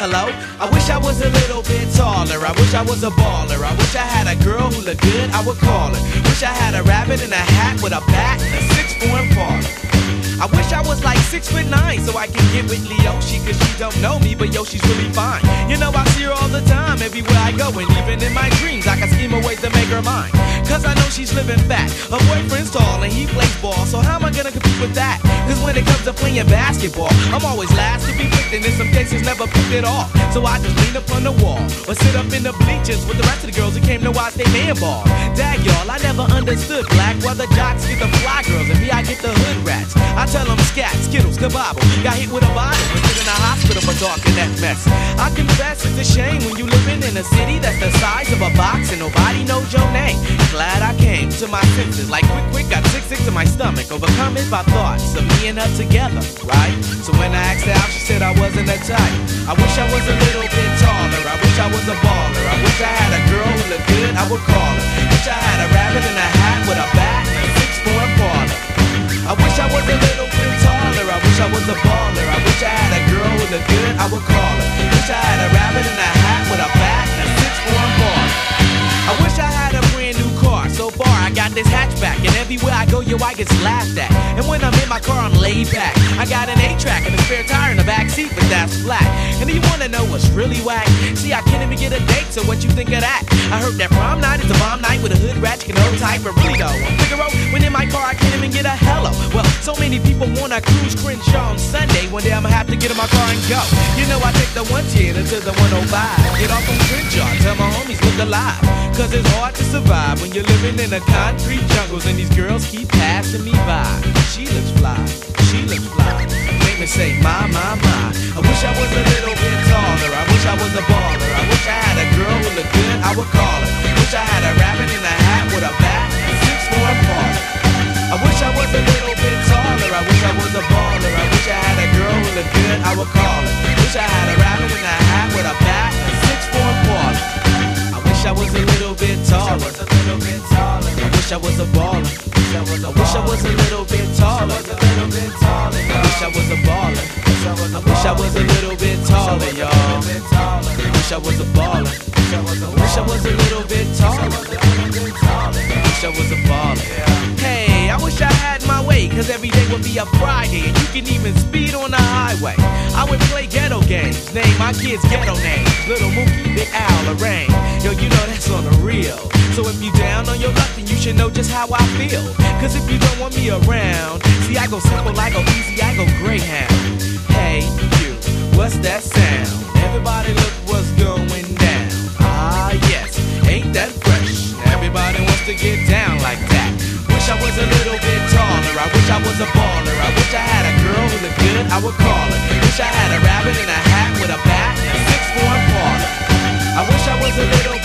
hello. I wish I was a little bit taller. I wish I was a baller. I wish I had a girl who looked good, I would call her. Wish I had a rabbit in a hat with a bat and a 6'4" parlor. I wish I was like 6'9" so I can get with Leoshi, cause she don't know me, but yo, she's really fine. You know I see her all the time, everywhere I go, and even in my dreams I can scheme a way to make her mine. Cause I know she's living fat, her boyfriend's tall and he plays ball, so how am I gonna compete with that? Cause when it comes to playing basketball, I'm always last to be picked, and in some cases never picked at all. So I just lean up on the wall, or sit up in the bleachers with the rest of the girls who came to watch they man ball. Dag y'all, I never understood black, while the jocks get the fly girls, and me I get the hood rats. I tell them scat, skittles, kabobble. Got hit with a bottle and put in a hospital for talking that mess. I confess it's a shame when you living in a city that's the size of a box and nobody knows your name. Glad I came to my senses, like quick, got sick to my stomach, overcome it by thoughts of me and her together, right? So when I asked her out, she said I wasn't a type. I wish I was a little bit taller. I wish I was a baller. I wish I had a girl who looked good, I would call her. Wish I had a rabbit in a hat with a bat and a 6'4" parlor. I wish I was a little bit taller. I wish I was a baller. I wish I had a girl who looked good, I would call her. Wish I had a rabbit in a hat with a bat and a 6'4" parlor. I wish I had a brand new car. So far I got this hatchback, and everywhere I go, yo, I get laughed at. And when I'm in my car, I'm laid back. I got an 8-track and a spare tire in the back seat, but that's flat. And do you wanna know what's really whack? See, I can't even get a date, so what you think of that? I heard that prom night is a bomb night with a hood rat, you can hold tight, but really though, on Figaro, when in my car, I can't even get a hello. Well, so many people wanna cruise Crenshaw on Sunday. One day I'ma have to get in my car and go. You know I take the 110 to the 105. Get off on Crenshaw, tell my homies look alive. Cause it's hard to survive when you're living in the concrete jungles and these girls keep passing me by. She looks fly, she looks fly. Make me say, my. I wish I was a little bit taller. I wish I was a baller. I wish I had a girl who looked good, I would call her. Wish I had a rabbit in a hat with a bat and a 6'4" parlor. I wish I was a little bit taller. I wish I was a baller. I wish I had a girl who looked good, I would call her. Wish I had a rabbit in a hat with a bat and a 6'4" parlor. I wish I was a little bit taller. I wish I was a baller. I wish I was a little bit taller. I wish I was a baller. I wish I was a little bit taller, y'all. I wish I was a baller. I wish I was a little bit taller. I wish I was a baller. Hey, I wish I had my way, cause every day would be a Friday, and you can even speed on the highway. I would play ghetto games, name my kids ghetto names. Little Mookie, Big Al, Lorraine. Yo, you know that's on the real. So if you down on your luck, then you should know just how I feel. Cause if you don't want me around, see I go simple, I go easy, I go Greyhound. Hey, you, what's that sound? Everybody look what's going down. Ah, yes, ain't that fresh? Everybody wants to get down like that. Wish I was a little bit taller. I wish I was a baller. I wish I had a girl who looked good, I would call her. Wish I had a rabbit in a hat with a bat and a 6'4" parlor. I wish I was a little